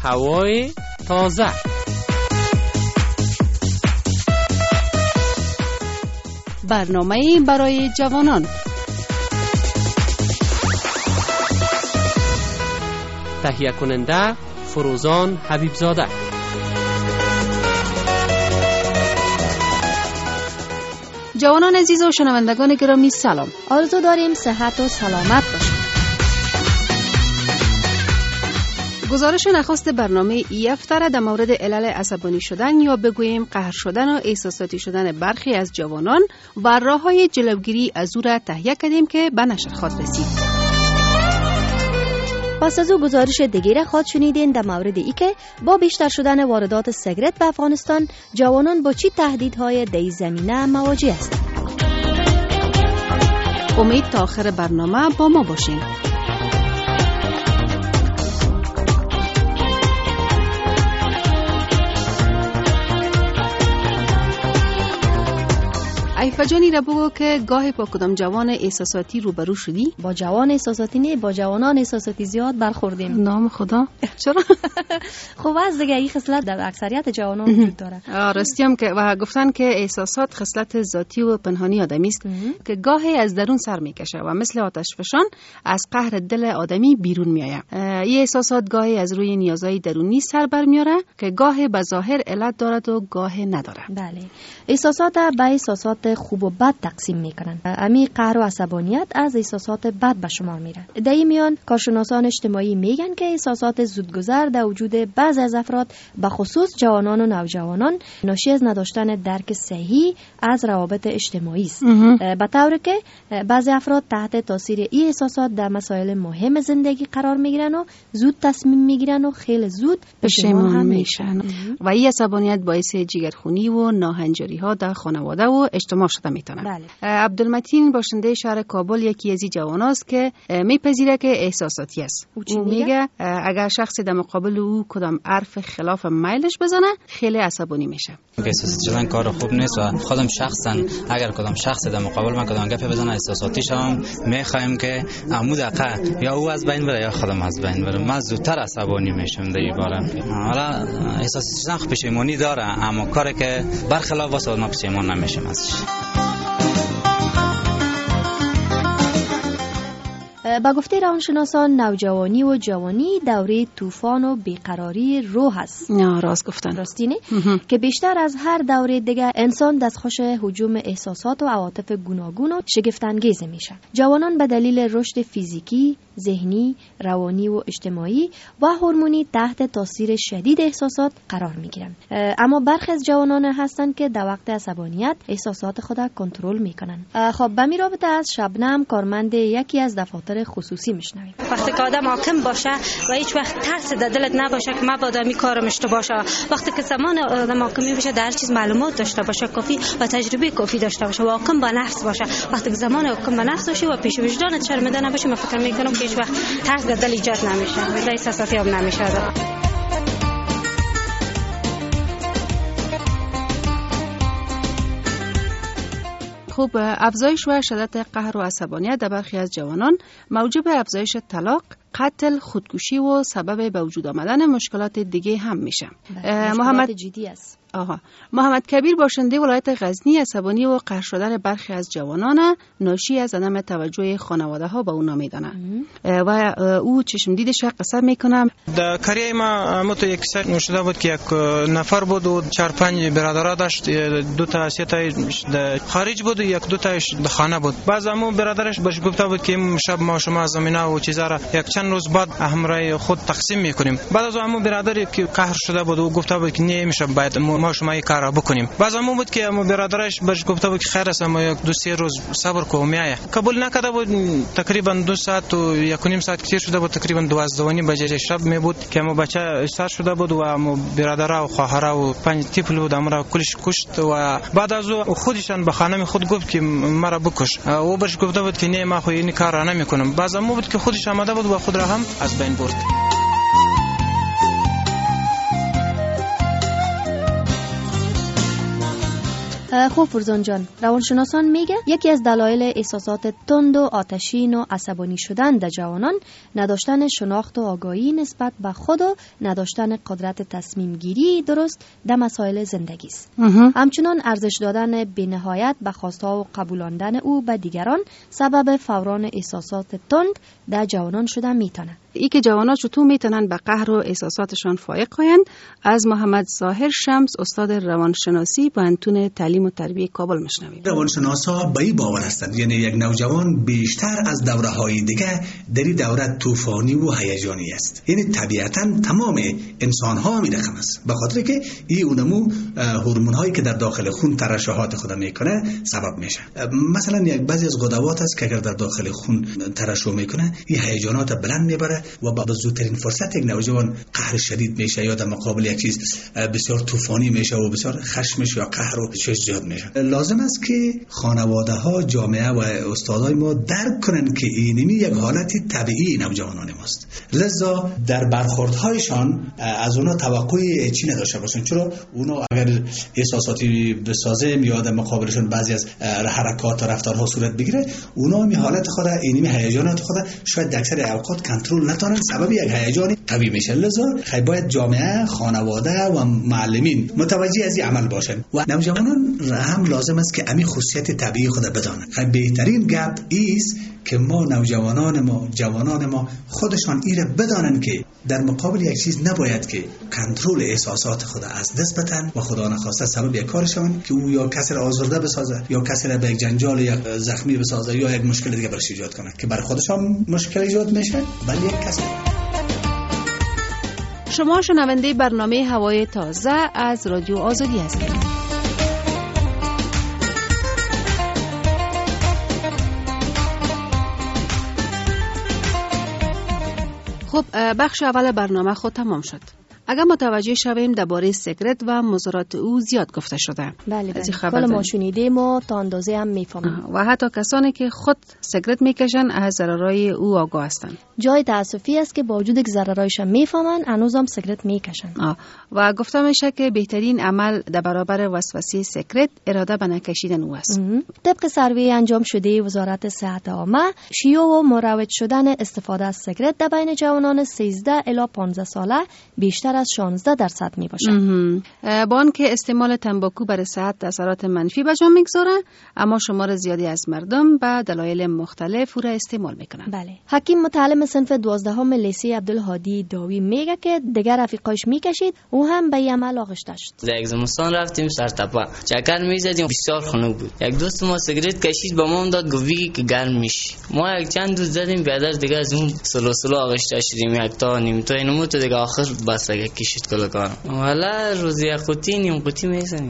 هوای تازه. برنامه برای جوانان. تهیه کننده فروزان حبیبزاده. جوانان عزیز و شنوندگان گرامی سلام. آرزو داریم صحت و سلامت باشید. گزارش نخست برنامه ای هفته در مورد علل عصبانی شدن یا بگوییم قهر شدن و احساساتی شدن برخی از جوانان و راه‌های جلوگیری از او را تهیه کردیم که به نشر خواهد رسید. پس از او گزارش دیگه خواهد شنیدین در مورد ای که با بیشتر شدن واردات سیگرت به افغانستان جوانان با چی تهدیدهای در زمینه مواجه هستند. امید تا آخر برنامه با ما باشین. ایفا جانی را بگو که گاهی با کدام جوان احساساتی روبرو شدی؟ با جوان احساساتی نه، با جوانان احساساتی زیاد برخوردیم. نام خدا. چرا؟ خب از دیگه این خصلت در اکثریت جوانان وجود داره. راستیم که و گفتن که احساسات خصلت ذاتی و پنهانی آدمی است که گاهی از درون سر میکشه و مثل آتش فشان از قهر دل آدمی بیرون میآید. این احساسات گاهی از روی نیازهای درونی سر برمیاره که گاهی به ظاهر علت دارد و گاهی نداره. بله. احساسات به احساسات خوب و بد تقسیم میکنن. امی قهر و عصبانیت از احساسات بد به شمار میره. در این میان کارشناسان اجتماعی میگن که احساسات زودگذر در وجود بعضی از افراد به خصوص جوانان و نوجوانان ناشی از نداشتن درک صحیح از روابط اجتماعی است. به طوری که بعضی افراد تحت تاثیر این احساسات در مسائل مهم زندگی قرار میگیرن و زود تصمیم میگیرن و خیلی زود پشیمان هم میشن. و این عصبانیت باعث جگرخونی و ناهنجاری ها در خانواده و اجتماع شده میتونه. بله. عبدالمتین باشنده شهر کابل یکی از این جواناست که میپذیره که احساساتی است. او میگه اگر شخصی در مقابل او کدام حرف خلاف میلش بزنه خیلی عصبانی میشه. احساساتی شدن کار خوب نیست و خودم شخصا اگر کدام شخصی در مقابل من کدام گپ بزنه احساساتی شوم میخوایم که عمود دقیقه یا او از بین بره یا خودم از بین برم. من زودتر عصبانی میشم در این باره. حالا احساساتی شدن پشیمانی داره اما کاری که برخلاف واسه ما پشیمان نمیشم ازش. با گفته روانشناسان نوجوانی و جوانی دوره طوفان و بیقراری روح است. راست گفتن. راستینه که بیشتر از هر دوره دیگه انسان دستخوش هجوم احساسات و عواطف گوناگون و شگفت‌انگیز میشه. جوانان به دلیل رشد فیزیکی، ذهنی، روانی و اجتماعی و هورمونی تحت تاثیر شدید احساسات قرار میگیرن. اما برخی از جوانان هستن که در وقت عصبانیت احساسات خود را کنترل میکنن. خب به می رابطه از شبنم کارمند یکی از دفاتر خصوصی میشنویم. وقتی که آدم حاکم باشه و هیچ وقت ترس در دلت نباشه که مبادا می کارم اشتباه باشه، وقتی که زمان آدم حاکمی بشه در هر چیز معلومات داشته باشه کافی و تجربه کافی داشته باشه و حاکم به نفس باشه، وقتی که زمان حاکم به نفس باشه و پیش وجدانت شرمنده نباشه، من فکر میکنم که هیچ وقت ترس در دل ایجاد نمیشه و احساساتی هم نمیشه. خب افزایش و شدت قهر و عصبانیت در برخی از جوانان موجب افزایش طلاق، قتل، خودکشی و سبب به وجود آمدن مشکلات دیگه هم میشه. محمد جدی است. محمد کبیر باشنده ولایت غزنی عصبانی و قهر شدن برخی از جوانان ناشی از عدم توجه خانواده ها به اونا میدانه و او چشم دیدش قصه میکنم. در کریه ما متو یک سر نوشده بود که یک نفر بود و 4-5 برادر داشت، 2 تا 3 تا خارج بود و 1-2 تاش در خانه بود. بعض همو برادرش بهش گفته بود که شب ما شما زمینه و چیزا را یک چند روز بعد همراه خود تقسیم میکنیم. بعد از همو برادری که قهر شده بود و گفته بود که نمیشه باید ما شما این کارا بکنیم. بعض همو بود که برادرش بهش گفته بود که خیر است ما 2-3 روز صبر کو میایه. قبول نکرده بود. تقریبا 2 ساعت و 1.5 ساعت کثیر شده بود. تقریبا 12:30 بجه شب می بود که ما بچه استاد شده بود و ما برادرها و خواهرها و 5 طفل بود امرا کلش کشت و بعد از او خودشان به خانم خود گفت که مرا بکش. او بهش گفته بود که نه ما خو این کار را نمیکنم. بعض همو بود که خودش آمده بود و خود را هم از بین برد. خب فرزان جان، روانشناسان میگه یکی از دلایل احساسات تند و آتشین و عصبانی شدن در جوانان نداشتن شناخت و آگاهی نسبت به خود و نداشتن قدرت تصمیم گیری درست در مسائل زندگی است. همچنان ارزش دادن بی‌نهایت به خواست‌ها و قبولاندن او به دیگران سبب فوران احساسات تند در جوانان شده میتونه. ای که جوانان چطور میتونن به قهر و احساساتشان فائق آیند، از محمد ظاهر شمس استاد روانشناسی پوهنتون تعلیم و تربیت کابل میشنویم. روانشناسا به این باور هستند، یعنی یک نوجوان بیشتر از دوره‌های دیگه در این دوره طوفانی و هیجانی است. یعنی طبیعتاً تمام انسان‌ها می رقم است، به خاطر که این اونمو هورمون‌هایی که در داخل خون ترشحات خود میکنه سبب میشه. مثلا یک بعضی از غدوات است که اگر در داخل خون ترشح میکنه، این هیجانات بلند میبره و با زودترین فرصت یک نوجوان قهر شدید میشه یا در مقابل یک چیز بسیار طوفانی میشه و بسیار خشمش یا قهر و شش زیاد میشه. لازم است که خانواده ها، جامعه و استادای ما درک کنند که اینمی یک حالت طبیعی نوجوانان ماست. لذا در برخوردهایشان از اونا توقع چی نداشته باشن، چرا اونا اگر احساساتی بسازه میاد مقابلشون بعضی از حرکات و رفتارها صورت بگیره، اونا می حالت خود اینمی هیجانات خود شاید اکثر اوقات کنترل نتونن، سبب یک هیجانی قوی میشه. لذا باید جامعه، خانواده و معلمین متوجه از این عمل باشن و نوجوانان هم لازم است که امی خصوصیت طبیعی خود بدانند. بهترین گپ ایست که ما جوانان ما خودشان ایره بدانن که در مقابل یک چیز نباید که کنترل احساسات خود از دست بدن و خدا نخواسته سبب یک کارشان که او یا کسی را آزرده بسازه یا کسی را به یک جنجال یا زخمی بسازه یا یک مشکل دیگه برش ایجاد کنه که بر خودشان مشکل ایجاد میشه ولی یک کسی. شما شنونده برنامه هوای تازه از رادیو آزادی هستید. خب بخش اول برنامه خود تمام شد. اگر متوجه شویم درباره سیگارت و مضرات او زیاد گفته شده. بله. کل ما شنیدیم و تا اندازه هم میفهمیم. و حتی کسانی که خود سیگارت میکشن از ضررهای او آگاه هستند. جای تأسفی است که با وجود که ضررهایش میفهمن هنوز هم سیگارت میکشن. و گفته میشه که بهترین عمل در برابر وسوسه سیگارت اراده به نکشیدن او است. طبق سروی انجام شده وزارت صحت عامه، شیوع و مروج شدن استفاده از سیگارت در بین جوانان 13 الی 15 ساله بیشتر از 16% می باشه. با آنکه استعمال تنباکو برای صحت اثرات منفی به جا میگذاره، اما شمار زیادی از مردم به دلایل مختلف او را استعمال میکنن. بله. حکیم متعلم صنف 12 لیسه عبدالهادی داوی میگه که دیگر رفیقاش میکشید، او هم به عمل آغوش داشت. در یک زمستان رفتیم سرتپه، چکر میزدیم، بسیار خنک بود. یک دوست ما سیگارت کشید، با ما داد، گفت که گرم میشه. ما یک چند دوست زدیم، بعد دیگه از اون سلو آغوش داشتیم، یک تا نیم تا اینمو تو دیگه آخر بس کشید کلا کارم. والا روزی قوطی نیم قوطی میزنیم.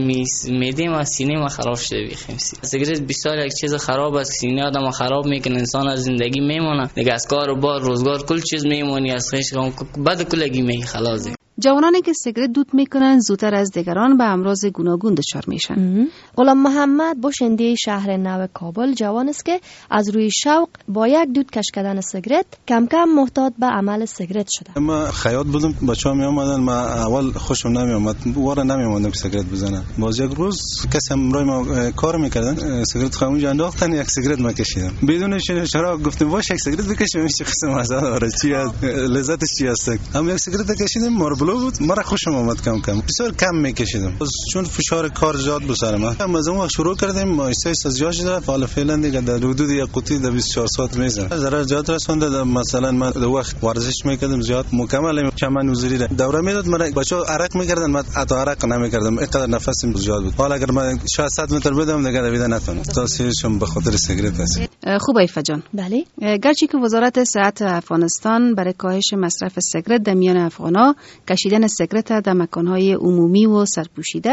میده ما سینه ما خراب شده بخیم. سیگارت بسیار یک چیز خراب است، سینه آدم خراب میکنه، انسان از زندگی میمونه، دیگه از کار و بار روزگار کل چیز میمونی، از خیش بعد کلگی می خلاص. جوانانی که سیگارت دود میکنن زودتر از دیگران به امراض گوناگون دچار میشن. غلام محمد باشنده شهر نو کابل جوان است که از روی شوق با یک دود کش کردن سیگارت کم کم محتاط به عمل سیگارت شده. ما خیاط بودم، بچه‌ها می اومدن، ما اول خوشم نمی اومد، واره نمی اومدم سیگارت بزنم. باز یک روز کسی همراه ما کار میکردن، سیگارت خاموش انداختن، یک سیگارت ما کشیدم بدون چرا. گفتم باش یک سیگارت بکشیم، چه قسم مزه داره، چی لذتش چی است. هم یک سیگارت کشیدم، ماربلو بود، مرا خوشم اومد، کم کم بسیار کم میکشیدم چون فشار کار زیاد بود سر من. از اون وقت شروع کردیم، ایسته زیاد شده، حالا فعلا دیگه در حدود یک قوطی در 24 ساعت میزنم. ضرر زیاد رسونده. مثلا من در وقت ورزش میکردم زیاد مکمل چمن وزیری دوره میداد، من بچه‌ها عرق میکردن، من حتی عرق نمیکردم، اینقدر نفسم زیاد بود. حالا اگر من 600 متر بدم دیگه دویده نتونم، تاثیرشم به خاطر سیگارت است. خوب ایفا جان. بله. گرچه که وزارت صحت افغانستان برای کاهش مصرف سیگارت در میان افغانا کشیدن سیگارت در مکانهای عمومی و سرپوشیده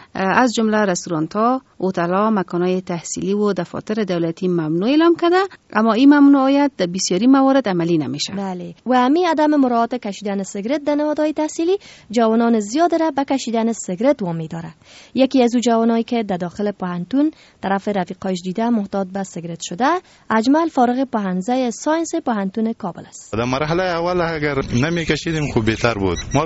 از جمله رستوران‌ها، هتل‌ها، مکانهای تحصیلی و دفاتر دولتی ممنوع اعلام کرده، اما این ممنوعیت در بسیاری موارد عملی نمیشه. بله. و همین عدم مراعات کشیدن سیگارت در نهادهای تحصیلی جوانان زیاد را به کشیدن سیگارت وامی داره. یکی از او جوانایی که در داخل پوهنتون طرف رفیقایش دیده محتاط به سیگارت شده، اجمل فارغ پوهنځی ساینس پوهنتون کابل است. در مرحله اول اگر نمیکشیدیم خوب بهتر بود. ما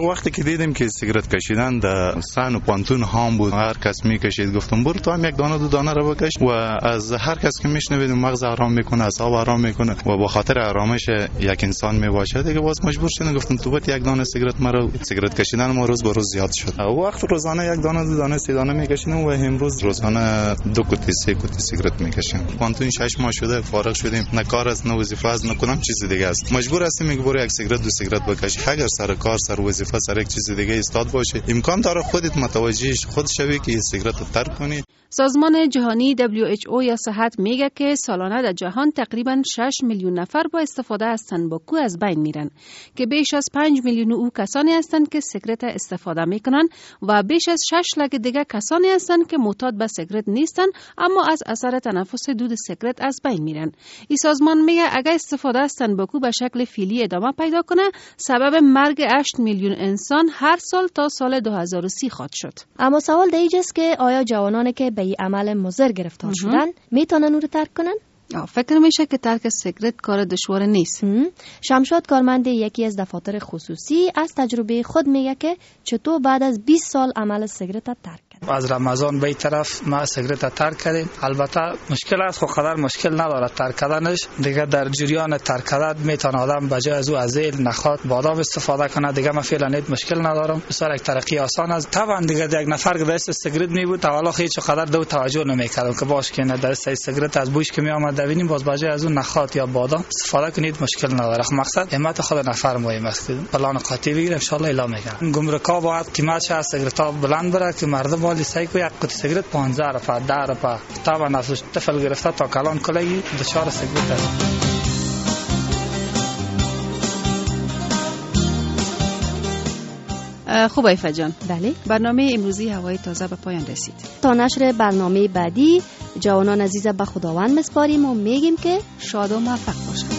وقتی که دیدیم که سیگارت کشیدن در سن و پانتون هام بود، هر کس میکشید، گفتم برو تو هم یک دانه دو دانه رو بکش و از هر کس که میشنوید مغز آرام میکنه، اعصاب آرام میکنه و با خاطر آرامش یک انسان میباشه دیگه. باز مجبور شدم گفتم تو باید یک دانه سیگارت مرا، سیگارت کشیدن ما روز به روز زیاد شد. وقت روزانه یک دانه دو دانه سه دانه میکشیدم و امروز روزانه 2 کوتی 3 کوتی سیگارت میکشیم. پانتون 6 ماه شده فارغ شدیم، نه کار است نه وظیفه است نه کدام چیز دیگه است. مجبور هستیم میگه برو یک سیگارت دو سیگارت بکش. اگر سر کار سر وظیفه سر یک چیز دیگه استاد باشه امکان داره خودت متوجه خود شوی که سیگارت رو ترک کنی. سازمان جهانی WHO یا صحت میگه که سالانه در جهان تقریباً 6 میلیون نفر با استفاده از تنباکو از بین میرن که بیش از 5 میلیون او کسانی هستند که سیگارت استفاده میکنن و بیش از 6 لک دیگه کسانی هستند که معتاد به سیگارت نیستن اما از اثر تنفس دود سیگارت از بین میرن. این سازمان میگه اگر استفاده از تنباکو به شکل فعلی ادامه پیدا کنه سبب مرگ 8 میلیون انسان هر سال تا سال 2030 خواهد شد. اما سوال دیگه است که آیا جوانانی که به این عمل مضر گرفتار شدن میتونن اون رو ترک کنن؟ فکر میشه که ترک سیگارت کار دشوار نیست. شمشاد کارمند یکی از دفاتر خصوصی از تجربه خود میگه که چطور بعد از 20 سال عمل سیگارت ترک کرد. از رمضان به این طرف ما سیگارت ترک کردیم. البته مشکل است، خو قدر مشکل نداره ترک کردنش. دیگه در جریان ترک کردن میتونه آدم بجای از او ازیل نخود بادام استفاده کنه. دیگه ما فعلا نیت مشکل ندارم، بسیار یک ترقی آسان است. طبعا دیگه یک نفر که دست سیگارت می بود اولا هیچ قدر دو توجه نمیکردم که باش که نه دست سیگارت از بوش که می آمد ببینیم باز بجای از اون نخود یا بادام استفاده کنید مشکل نداره. مقصد همت خود نفر مهم است. پلان قاطی بگیر ان شاء الله اعلام میکنم. گمرکا باید قیمتش از سیگارت بلند بره که مردم والی سعی کنه یک قطعه سیگارت 15 روپیه 10 روپیه طبعا افزایش طفل گرفته تا کلان کلگی دچار سیگارت است. خوب ایفا جان. بله. برنامه امروزی هوای تازه به پایان رسید. تا نشر برنامه بعدی جوانان عزیز به خداوند میسپاریم و میگیم که شاد و موفق باشید.